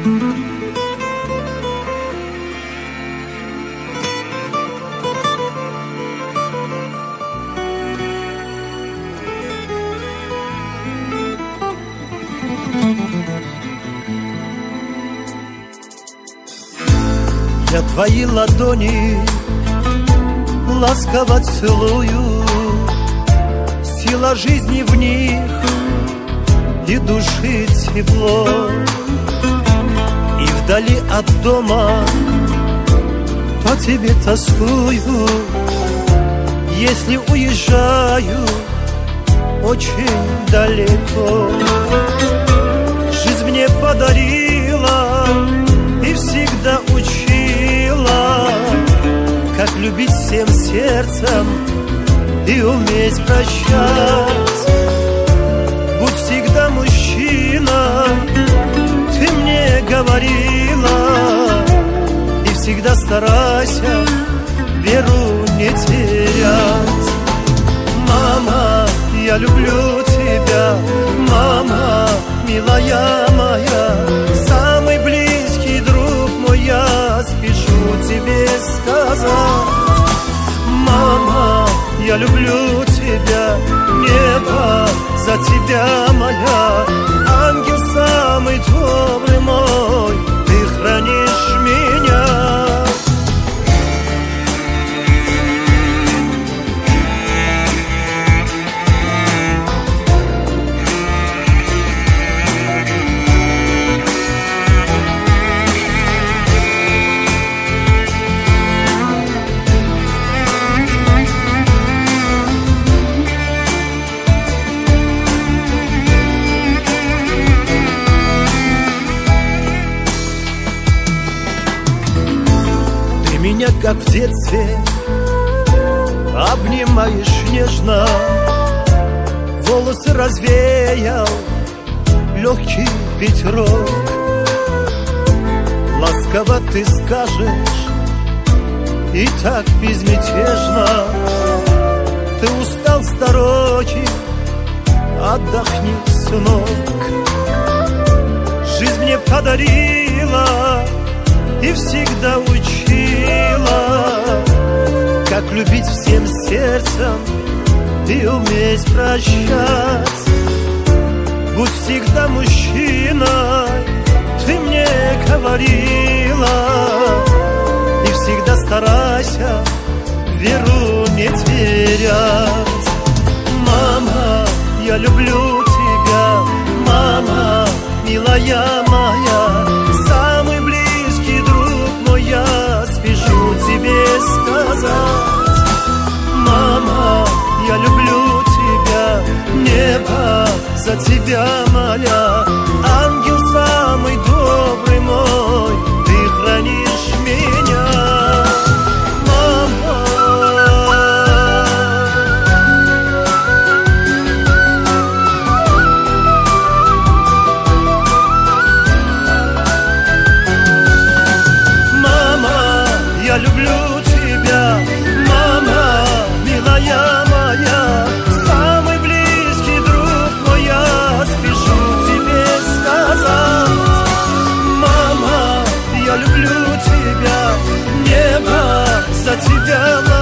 Я твои ладони ласково целую, сила жизни в них и души тепло. И вдали от дома по тебе тоскую, если уезжаю очень далеко. Жизнь мне подарила и всегда учила, как любить всем сердцем и уметь прощать. Будь всегда мужчина, ты мне говорила, и всегда старайся веру не терять. Мама, я люблю тебя, мама, милая моя, самый близкий друг мой, я спешу тебе сказать. Мама, я люблю тебя, небо за тебя моя, ангел самый добрый мой, ты хранишь меня. Меня, как в детстве, обнимаешь нежно, волосы развеял легкий ветерок. Ласково ты скажешь и так безмятежно: ты устал с дороги, отдохни, сынок. Жизнь мне подарила и всегда учила, как любить всем сердцем и уметь прощать. Будь всегда мужчиной, ты мне говорила, и всегда старайся веру не терять. Мама, я люблю тебя, мама, милая моя, самый близкий друг мой, я спешу тебе сказать. Мама, я люблю тебя, небо за тебя моля, ангел самый добрый мой, ты хранишь меня. Мама, я люблю тебя, мама, милая моя, самый близкий друг мой, я спешу тебе сказать. Мама, я люблю тебя, небо за тебя.